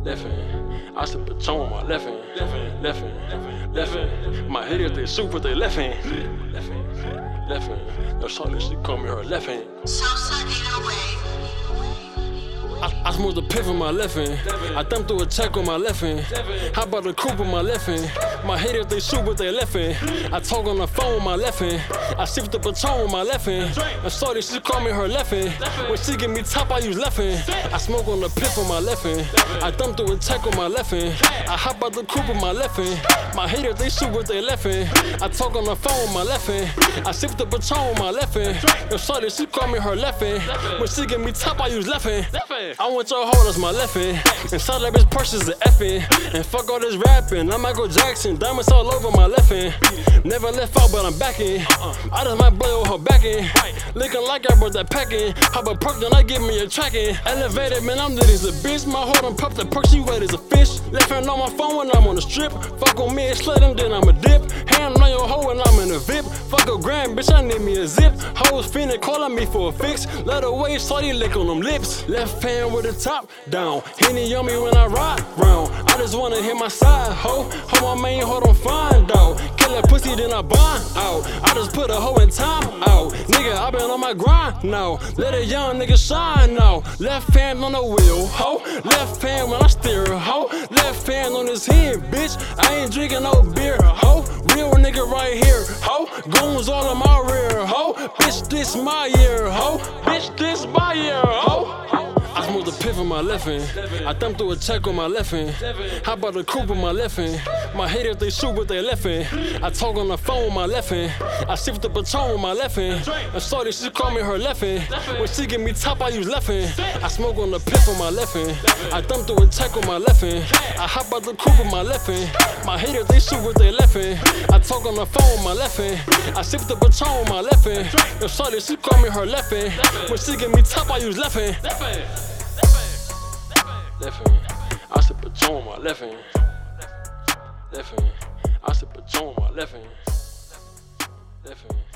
left hand. I sip Patron with my left hand. Left hand. Left hand. My hitters, they shoot with their left hand. Left hand. Left hand. Yo, shorty, she call me her left hand. I smoke the piff with my left hand. I thumb through a check with my left hand. How about the coupe with my left hand? My haters, they shoot with their left hand. I talk on the phone with my left hand. I sip the Patron with my left hand. And shorty, she call me her left hand. When she give me top, I use left hand. I smoke on the piff with my left hand. I thumb through a check with my left hand. I hop out the coupe with my left hand. My haters, they shoot with their left hand. I talk on the phone with my left hand. I sip the Patron with my left hand. And shorty, she call me her left hand. When she give me top, I use left hand. I want your hoe, that's my left hand. Inside that bitch purse is the F-in. And fuck all this rapping, I'm Michael Jackson. Diamonds all over my left hand. Never left out, but I'm back in. I just might blow her back in. Looking like I brought that pack in. Pop a perk, then I give me a track in. Elevated, man, I'm lit as a bitch. My hoe done popped the perk, she wet as a fish. Left hand on my phone when I'm on the strip. Fuck on me and slut him, then I'm a dip. Hand on your hoe when I'm in a VIP. Fuck a grand, bitch, I need me a zip. Hoes fiendin' calling me for a fix. Let her wait, shorty lick on them lips. Left hand with the top down. Henny on me when I ride round. I just wanna hit my side, ho. Ho, my main hoe don't find out. Kill that pussy, then I bond out. I just put a hoe in time out. Nigga, I been on my grind now. Let a young nigga shine now. Left hand on the wheel, ho. Left hand when I steer, ho. Left hand on his head, bitch. I ain't drinking no beer, ho. Real nigga right here, ho. Goons all in my rear, ho. Bitch, this my year, ho. Bitch, this my year, ho. I smoke the piff with my left hand. I thumb through a check with my left hand. How about the coupe with my left hand? My haters, they shoot with their left hand. I talk on the phone with my left hand. I sip the Patron with my left hand. And shorty, she call me her left hand. When she give me top, I use left hand. I smoke on the piff with my left hand. I thumb through a check with my left hand. I hop out the coupe with my left hand. My haters, they shoot with their left hand. I talk on the phone with my left hand. I sip the Patron with my left hand. And shorty, she call me her left hand. When she give me top, I use left hand. Left hand. I sip Patron with my left hand. Left hand. I sip Patron with my left hand. Left hand.